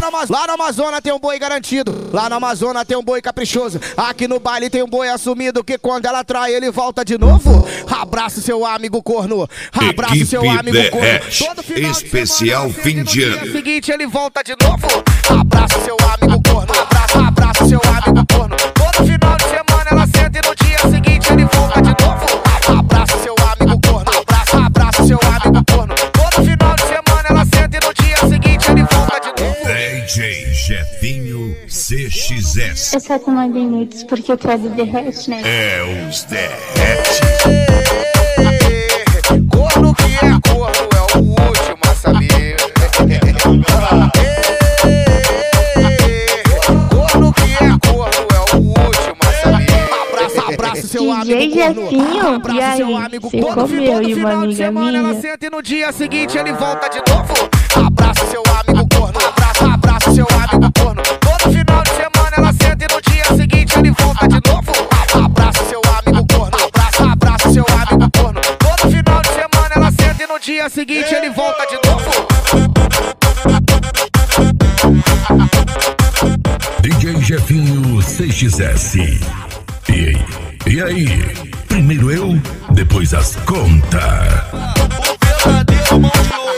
Lá na Amazônia tem um boi garantido. Lá na Amazônia tem um boi caprichoso. Aqui no baile tem um boi assumido que quando ela trai ele volta de novo. Abraça seu amigo corno. Abraça seu amigo corno. Todo final especial fim de ano. No dia seguinte ele volta de novo. Abraça seu amigo corno. Abraça seu amigo corno. Todo final de semana ela senta e no dia seguinte ele volta de novo. Abraça seu amigo corno. Abraça seu amigo corno. Todo final de semana ela senta e no dia seguinte ele volta de novo. DJ Jefinho CXS. Eu só tomei minutos porque eu quero derrete, né? É os derrete. Corno que é corno é o último a saber. Corno que é corno é o último a saber. Abraça seu amigo Jefinho, corno. Abraça seu amigo corno. Todo final de semana ela senta e no dia seguinte ele volta de novo. Abraça seu amigo corno. Abraça seu amigo corno. Todo final de semana ela senta e no dia seguinte ele volta de novo. Abraça seu amigo corno. Abraça seu amigo corno. Todo final de semana ela senta e no dia seguinte ele volta de novo. DJ Jefinho CXS. E aí? Primeiro eu, depois as contas. O verdadeiro mão de ouro.